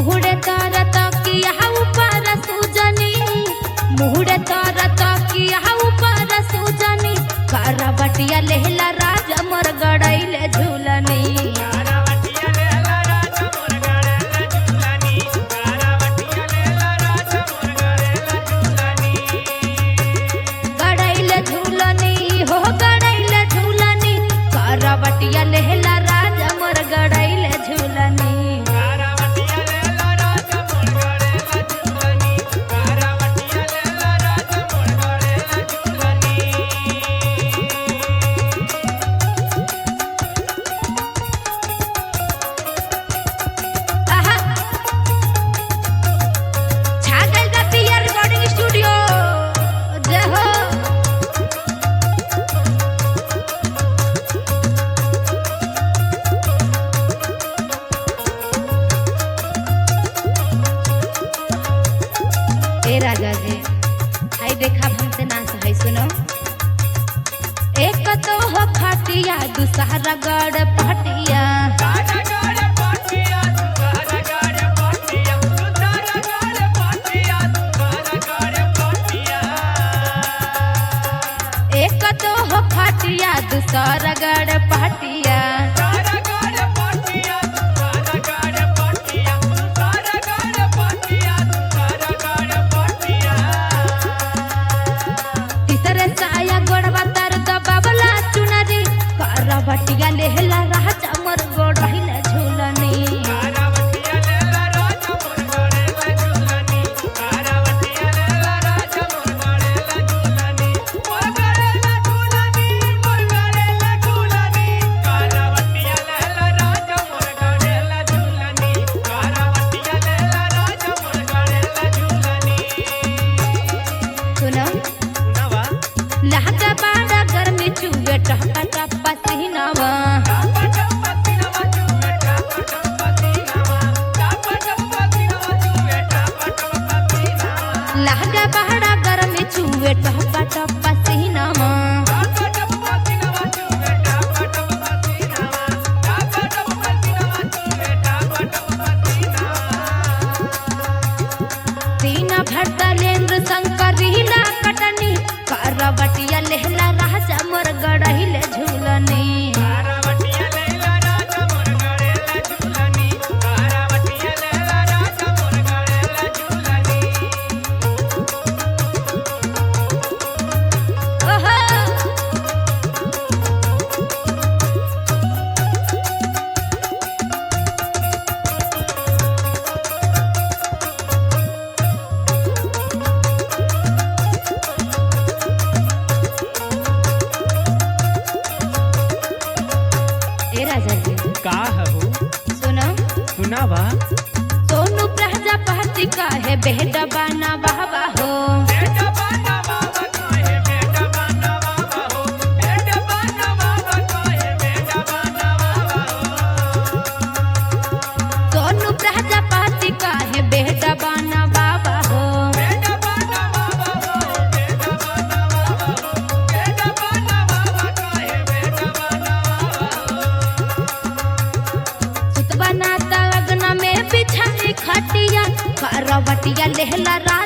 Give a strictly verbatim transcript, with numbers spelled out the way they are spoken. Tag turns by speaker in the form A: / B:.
A: मुहुड़े तर तकिया ऊपर सुजनी मुहुड़े तर तकिया ऊपर सुजनी करवटिया लेहला राजा मोर गड़ैले झूलनी गड़ैले झूलनी हो गड़ैले झूलनी करवटिया लेहला राजा मोर गड़ैले झूलनी राजा जी हाय देखा हमसे ना सही सुनो एक तो हो खाटिया दूसरा गड़ पटिया एक तो हो खाटिया दूसरा गड़ पटिया करवटिया लेहला राजा मोर गड़ैले झूलनी सुनो लहका बाड़ा गर्मी चुवे टपा टपा सीनावा लहका बाड़ा गर्मी चुवे टपा टपा सीनावा सीना भरतलेंद्र शंकर रीला कटनी करवटिया लेहला राजा मोर गड़ैले झूलनी
B: का हो
A: सुनो
B: सुनावा
A: सोनू प्रजापति का है बेटा बना बाबा हो
B: बेटा बना बाबा काहे बेटा बना बाबा हो बेटा बना बाबा काहे बेटा बना बाबा हो
A: सोनू प्रजापति का है बेटा बना बाबा हो
B: बेटा बना बाबा हो बेटा बना बाबा हो बेटा बना बाबा काहे बेटा बना
A: सुत बनाता लगन में बिछाई खटिया करवटिया लेहला